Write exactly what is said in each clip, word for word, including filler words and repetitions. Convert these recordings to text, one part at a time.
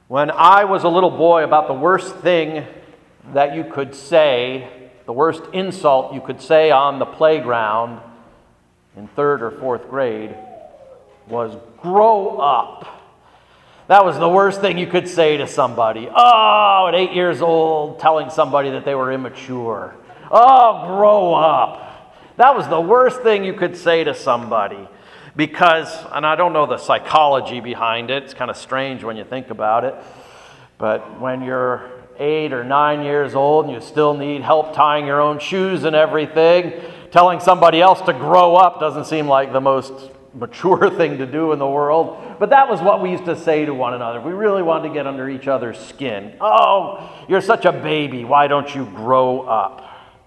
When I was a little boy, about the worst thing that you could say, the worst insult you could say on the playground in third or fourth grade was grow up. That was the worst thing you could say to somebody. Oh, at eight years old, telling somebody that they were immature. Oh, grow up. That was the worst thing you could say to somebody. Because, and I don't know the psychology behind it, it's kind of strange when you think about it, but when you're eight or nine years old and you still need help tying your own shoes and everything, telling somebody else to grow up doesn't seem like the most mature thing to do in the world. But that was what we used to say to one another. We really wanted to get under each other's skin. Oh, you're such a baby. Why don't you grow up?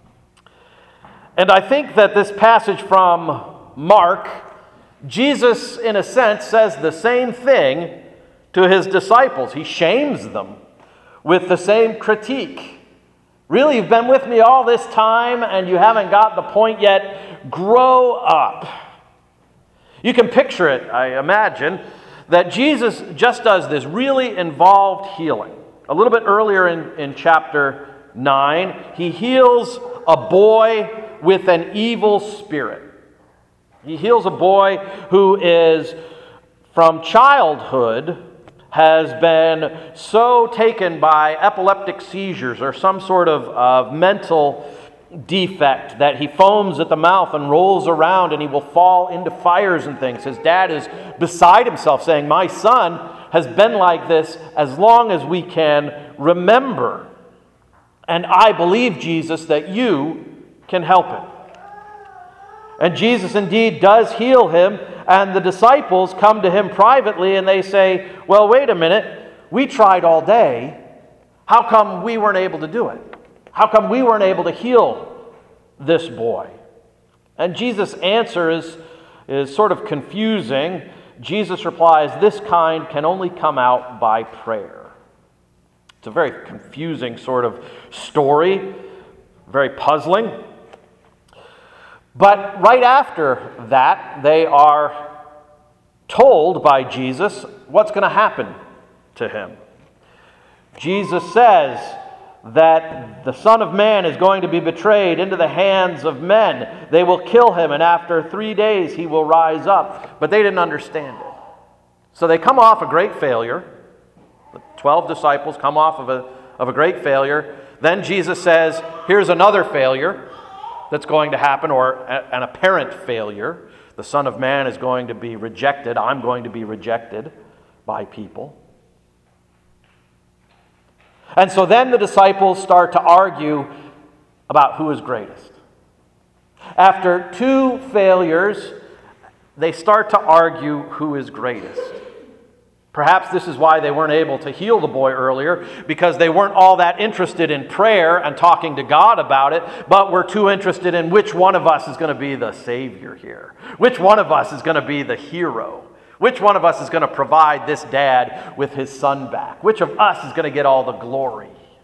And I think that this passage from Mark, Jesus, in a sense, says the same thing to his disciples. He shames them with the same critique. Really, you've been with me all this time and you haven't got the point yet. Grow up. You can picture it, I imagine, that Jesus just does this really involved healing. A little bit earlier in, in chapter nine, he heals a boy with an evil spirit. He heals a boy who is, from childhood, has been so taken by epileptic seizures or some sort of, of mental defect that he foams at the mouth and rolls around and he will fall into fires and things. His dad is beside himself saying, my son has been like this as long as we can remember. And I believe, Jesus, that you can help him. And Jesus indeed does heal him, and the disciples come to him privately and they say, well, wait a minute, we tried all day. How come we weren't able to do it? How come we weren't able to heal this boy? And Jesus' answer is, is sort of confusing. Jesus replies, this kind can only come out by prayer. It's a very confusing sort of story, very puzzling. But right after that, they are told by Jesus what's going to happen to him. Jesus says that the Son of Man is going to be betrayed into the hands of men. They will kill him, and after three days he will rise up. But they didn't understand it. So they come off a great failure. The twelve disciples come off of a, of a great failure. Then Jesus says, here's another failure that's going to happen, or a, an apparent failure. The Son of Man is going to be rejected. I'm going to be rejected by people. And so then the disciples start to argue about who is greatest. After two failures, they start to argue who is greatest. Perhaps this is why they weren't able to heal the boy earlier, because they weren't all that interested in prayer and talking to God about it, but were too interested in which one of us is going to be the Savior here. Which one of us is going to be the hero? Which one of us is going to provide this dad with his son back? Which of us is going to get all the glory?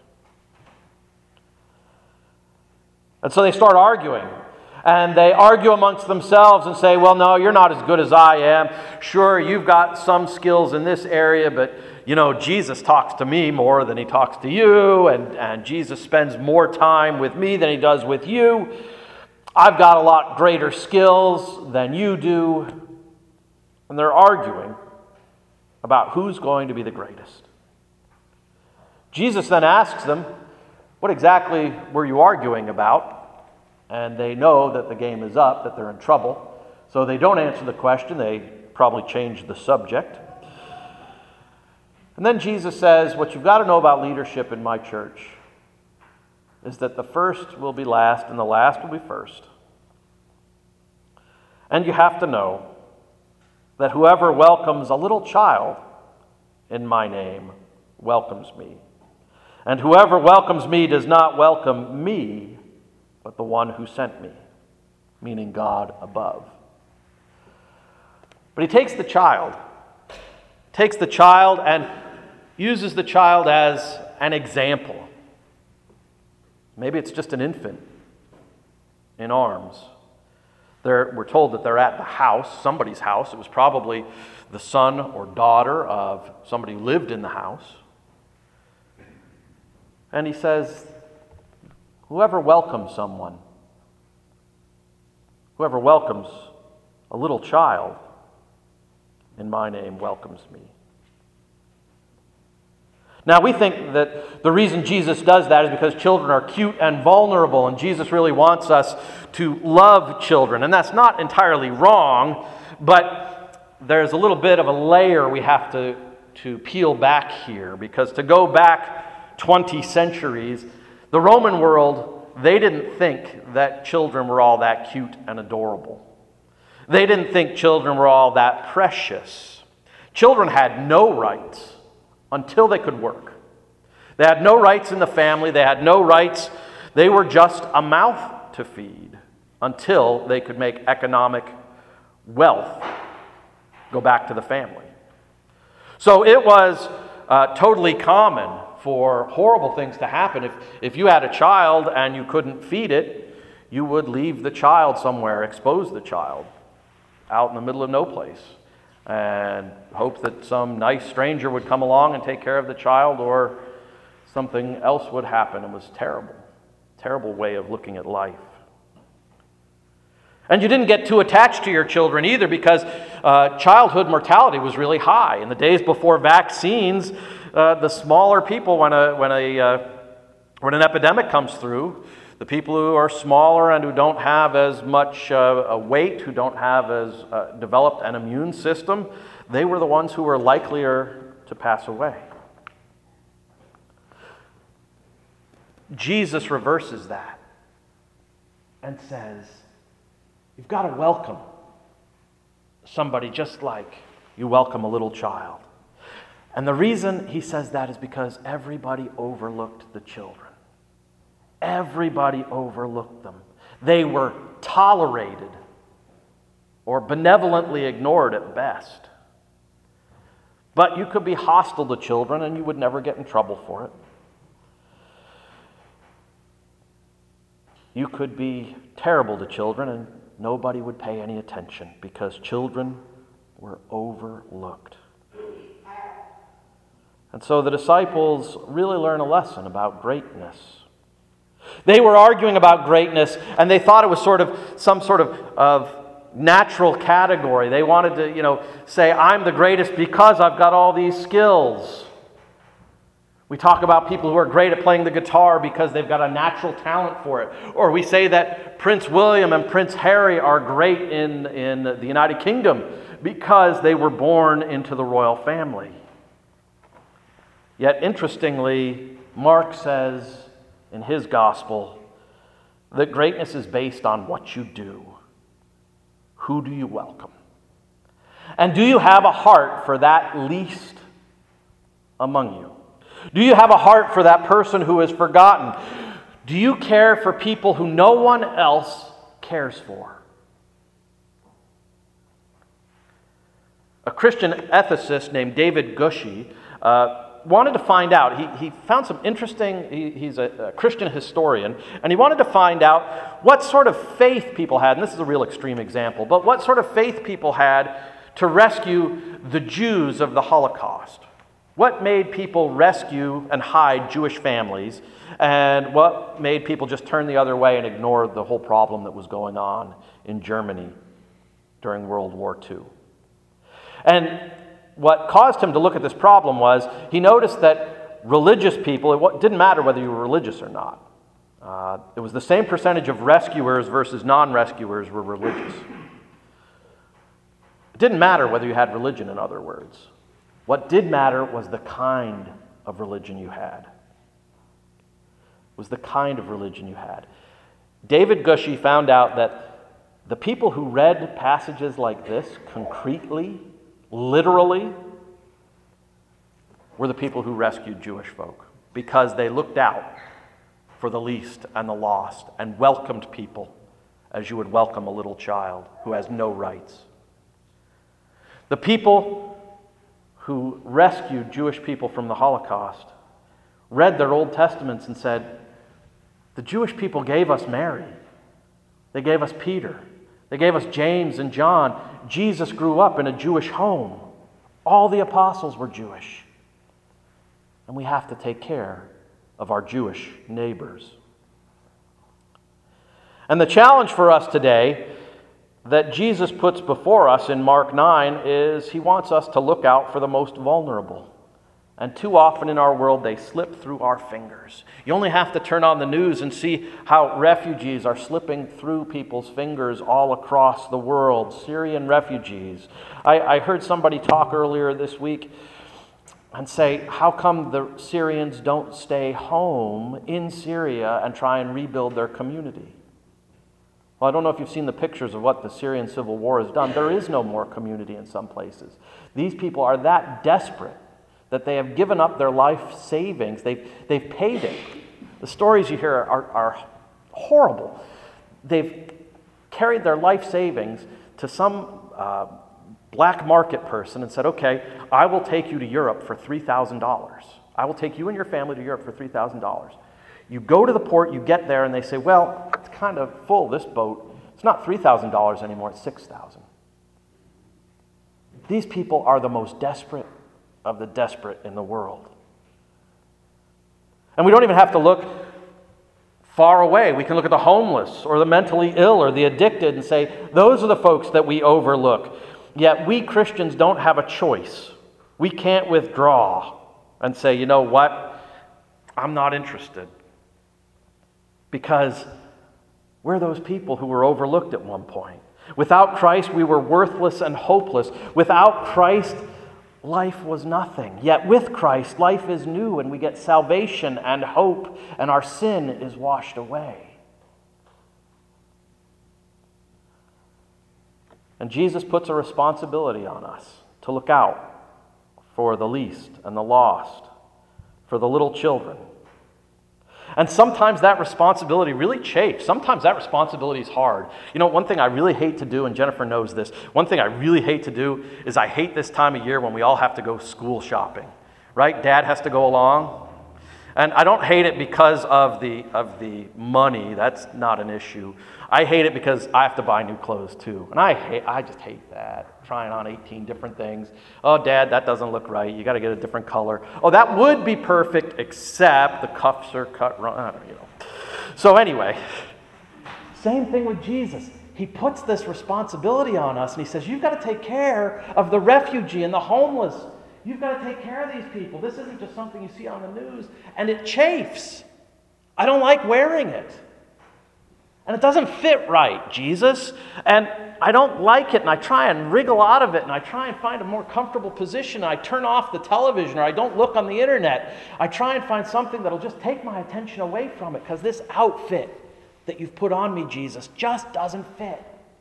And so they start arguing. And they argue amongst themselves and say, well, no, you're not as good as I am. Sure, you've got some skills in this area, but, you know, Jesus talks to me more than he talks to you, and, and Jesus spends more time with me than he does with you. I've got a lot greater skills than you do. And they're arguing about who's going to be the greatest. Jesus then asks them, what exactly were you arguing about? And they know that the game is up, that they're in trouble. So they don't answer the question. They probably change the subject. And then Jesus says, what you've got to know about leadership in my church is that the first will be last and the last will be first. And you have to know that whoever welcomes a little child in my name welcomes me. And whoever welcomes me does not welcome me, but the one who sent me, meaning God above. But he takes the child, takes the child and uses the child as an example. Maybe it's just an infant in arms. They're, we're told that they're at the house, somebody's house. It was probably the son or daughter of somebody who lived in the house. And he says, whoever welcomes someone, whoever welcomes a little child in my name welcomes me. Now, we think that the reason Jesus does that is because children are cute and vulnerable, and Jesus really wants us to love children. And that's not entirely wrong, but there's a little bit of a layer we have to, to peel back here, because to go back twenty centuries, the Roman world, they didn't think that children were all that cute and adorable. They didn't think children were all that precious. Children had no rights until they could work. They had no rights in the family. They had no rights. They were just a mouth to feed until they could make economic wealth go back to the family. So it was uh, totally common for horrible things to happen. If, if you had a child and you couldn't feed it, you would leave the child somewhere, expose the child out in the middle of no place, and hope that some nice stranger would come along and take care of the child, or something else would happen. It was terrible. Terrible way of looking at life. And you didn't get too attached to your children either, because uh, childhood mortality was really high. In the days before vaccines, uh, the smaller people, when a when a uh, when an epidemic comes through, the people who are smaller and who don't have as much uh, a weight, who don't have as uh, developed an immune system, they were the ones who were likelier to pass away. Jesus reverses that and says, you've got to welcome somebody just like you welcome a little child. And the reason he says that is because everybody overlooked the children. Everybody overlooked them. They were tolerated or benevolently ignored at best. But you could be hostile to children and you would never get in trouble for it. You could be terrible to children and nobody would pay any attention, because children were overlooked. And so the disciples really learn a lesson about greatness. They were arguing about greatness, and they thought it was sort of some sort of, of natural category. They wanted to, you know, say, I'm the greatest because I've got all these skills. We talk about people who are great at playing the guitar because they've got a natural talent for it. Or we say that Prince William and Prince Harry are great in, in the United Kingdom because they were born into the royal family. Yet, interestingly, Mark says in his gospel that greatness is based on what you do. Who do you welcome? And do you have a heart for that least among you? Do you have a heart for that person who is forgotten? Do you care for people who no one else cares for? A Christian ethicist named David Gushee uh, wanted to find out, he, he found some interesting, he, he's a, a Christian historian, and he wanted to find out what sort of faith people had, and this is a real extreme example, but what sort of faith people had to rescue the Jews of the Holocaust. What made people rescue and hide Jewish families, and what made people just turn the other way and ignore the whole problem that was going on in Germany during World War Two. And what caused him to look at this problem was he noticed that religious people, it didn't matter whether you were religious or not. Uh, it was the same percentage of rescuers versus non-rescuers were religious. It didn't matter whether you had religion, in other words. What did matter was the kind of religion you had. Was the kind of religion you had. David Gushee found out that the people who read passages like this concretely, literally, were the people who rescued Jewish folk, because they looked out for the least and the lost and welcomed people as you would welcome a little child who has no rights. The people who rescued Jewish people from the Holocaust read their Old Testaments and said, the Jewish people gave us Mary. They gave us Peter. They gave us James and John. Jesus grew up in a Jewish home. All the apostles were Jewish. And we have to take care of our Jewish neighbors. And the challenge for us today that Jesus puts before us in Mark nine is he wants us to look out for the most vulnerable. And too often in our world, they slip through our fingers. You only have to turn on the news and see how refugees are slipping through people's fingers all across the world. Syrian refugees. I, I heard somebody talk earlier this week and say, how come the Syrians don't stay home in Syria and try and rebuild their community? Well, I don't know if you've seen the pictures of what the Syrian civil war has done. There is no more community in some places. These people are that desperate that they have given up their life savings. They've, they've paid it. The stories you hear are, are horrible. They've carried their life savings to some uh, black market person and said, okay, I will take you to Europe for three thousand dollars. I will take you and your family to Europe for three thousand dollars. You go to the port, you get there, and they say, well, it's kind of full, this boat. It's not three thousand dollars anymore, it's six thousand dollars. These people are the most desperate of the desperate in the world. And we don't even have to look far away. We can look at the homeless or the mentally ill or the addicted and say, those are the folks that we overlook. Yet we Christians don't have a choice. We can't withdraw and say, you know what? I'm not interested. Because we're those people who were overlooked at one point. Without Christ, we were worthless and hopeless. Without Christ, life was nothing. Yet with Christ, life is new and we get salvation and hope and our sin is washed away. And Jesus puts a responsibility on us to look out for the least and the lost, for the little children. And sometimes that responsibility really chafes. Sometimes that responsibility is hard. You know, one thing I really hate to do, and Jennifer knows this, one thing I really hate to do is I hate this time of year when we all have to go school shopping, right? Dad has to go along. And I don't hate it because of the of the money. That's not an issue. I hate it because I have to buy new clothes too. And I hate, I just hate that. Trying on eighteen different things. Oh, Dad, that doesn't look right. You got to get a different color. Oh, that would be perfect, except the cuffs are cut wrong. I don't know, you know. So anyway, same thing with Jesus. He puts this responsibility on us, and he says, you've got to take care of the refugee and the homeless. You've got to take care of these people. This isn't just something you see on the news. And it chafes. I don't like wearing it. And it doesn't fit right, Jesus. And I don't like it, and I try and wriggle out of it, and I try and find a more comfortable position. I turn off the television, or I don't look on the internet. I try and find something that'll just take my attention away from it, because this outfit that you've put on me, Jesus, just doesn't fit.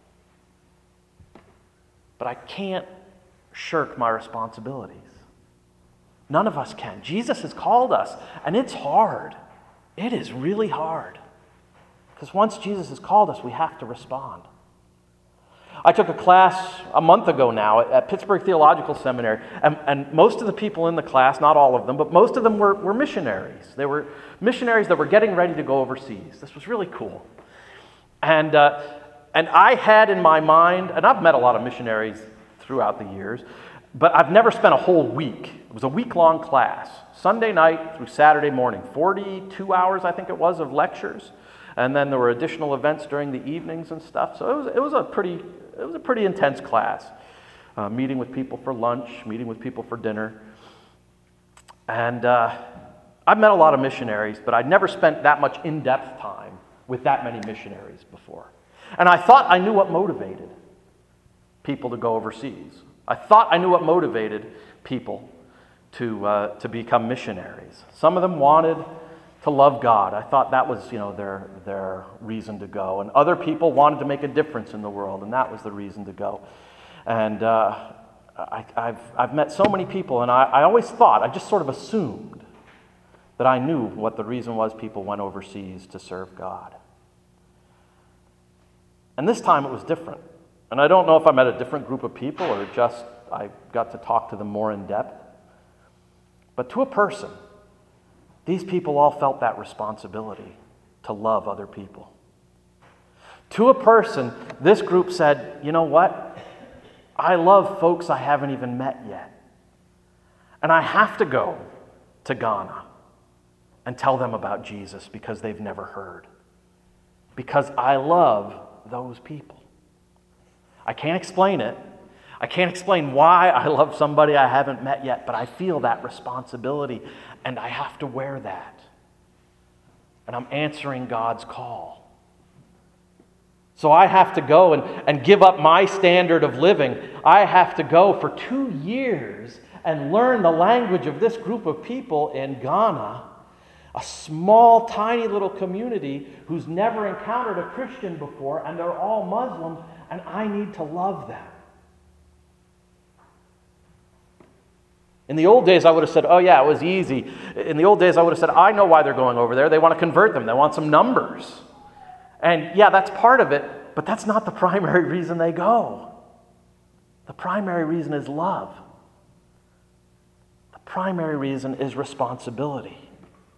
But I can't shirk my responsibilities. None of us can. Jesus has called us, and it's hard. It is really hard. Because once Jesus has called us, we have to respond. I took a class a month ago now at, at Pittsburgh Theological Seminary, and, and most of the people in the class, not all of them, but most of them were, were missionaries. They were missionaries that were getting ready to go overseas. This was really cool. And, uh, and I had in my mind, and I've met a lot of missionaries throughout the years, but I've never spent a whole week. It was a week-long class, Sunday night through Saturday morning, forty-two hours, I think it was, of lectures. And then there were additional events during the evenings and stuff. So it was, it was a pretty it was a pretty intense class. Uh, meeting with people for lunch, meeting with people for dinner. And uh, I've met a lot of missionaries, but I'd never spent that much in-depth time with that many missionaries before. And I thought I knew what motivated people to go overseas. I thought I knew what motivated people to uh, to become missionaries. Some of them wanted to love God. I thought that was, you know, their their reason to go. And other people wanted to make a difference in the world, and that was the reason to go. And uh, I, I've I've met so many people, and I, I always thought, I just sort of assumed that I knew what the reason was people went overseas to serve God. And this time it was different. And I don't know if I met a different group of people or just I got to talk to them more in depth. But to a person, these people all felt that responsibility to love other people. To a person, this group said, you know what? I love folks I haven't even met yet. And I have to go to Ghana. and tell them about Jesus because they've never heard. Because I love those people. I can't explain it. I can't explain why I love somebody I haven't met yet, but I feel that responsibility, and I have to wear that. And I'm answering God's call. So I have to go and, and give up my standard of living. I have to go for two years and learn the language of this group of people in Ghana, a small, tiny little community who's never encountered a Christian before, and they're all Muslim, and I need to love them. In the old days, I would have said, oh yeah, it was easy. In the old days, I would have said, I know why they're going over there. They want to convert them. They want some numbers. And yeah, that's part of it, but that's not the primary reason they go. The primary reason is love. The primary reason is responsibility.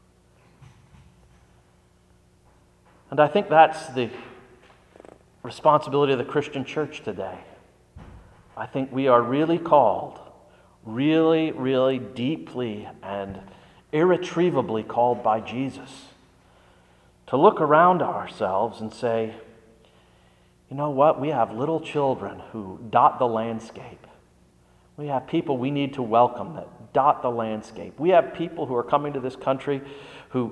And I think that's the responsibility of the Christian church today. I think we are really called, really, really deeply and irretrievably called by Jesus to look around ourselves and say, you know what? We have little children who dot the landscape. We have people we need to welcome that dot the landscape. We have people who are coming to this country who,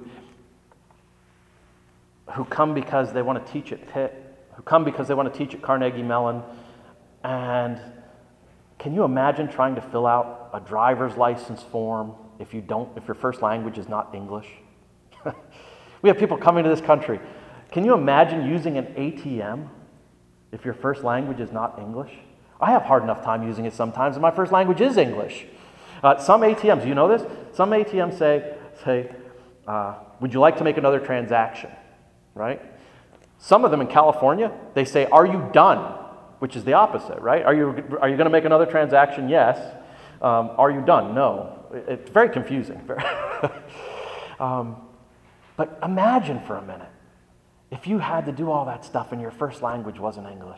who come because they want to teach at Pitt, who come because they want to teach at Carnegie Mellon. And can you imagine trying to fill out a driver's license form if you don't, if your first language is not English? We have people coming to this country. Can you imagine using an A T M if your first language is not English? I have hard enough time using it sometimes, and my first language is English. Uh, some A T Ms, you know this? Some A T Ms say, say uh, would you like to make another transaction? Right? Some of them in California, they say, are you done? Which is the opposite, right? Are you, are you going to make another transaction? Yes. Um, are you done? No. It's very confusing. um, But imagine for a minute if you had to do all that stuff and your first language wasn't English.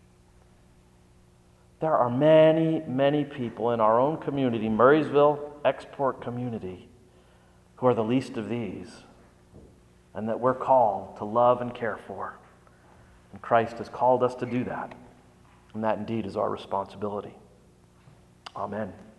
There are many, many people in our own community, Murraysville Export Community, who are the least of these, and that we're called to love and care for. And Christ has called us to do that. And that indeed is our responsibility. Amen.